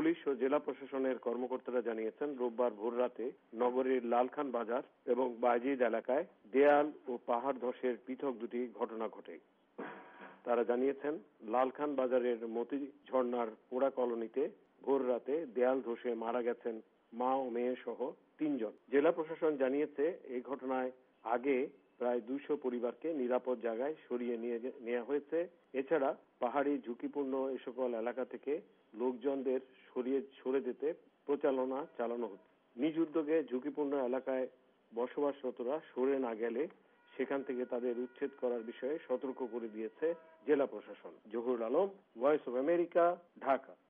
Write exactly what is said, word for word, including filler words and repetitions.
Police ও জেলা প্রশাসনের কর্মকর্তারা জানিয়েছেন, রোববার ভোররাতে নগরীর লালখান বাজার এবং বায়জিদ এলাকায় দেয়াল ও পাহাড় ধসের পৃথক দুটি ঘটনা ঘটে। তারা জানিয়েছেন, লালখান বাজারের মতি ঝর্ণার পোড়া কলোনিতে ভোররাতে দেয়াল ধসে মারা গেছেন মা ও মেয়ে সহ তিনজন। জেলা প্রশাসন জানিয়েছে, এই ঘটনায় আগে প্রায় দুইশ পরিবারকে নিরাপদ জায়গায় সরিয়ে নিয়ে নেওয়া হয়েছে। এছাড়া পাহাড়ি ঝুঁকিপূর্ণ এ সকল এলাকা থেকে লোকজনদের সরিয়ে সরে যেতে প্রচারণা চালানো হচ্ছে। নিজ উদ্যোগে ঝুঁকিপূর্ণ এলাকায় বসবাসরতরা সরে না গেলে সেখান থেকে তাদের উচ্ছেদ করার বিষয়ে সতর্ক করে দিয়েছে জেলা প্রশাসন। Zahurul Alam, voice of America, Dhaka.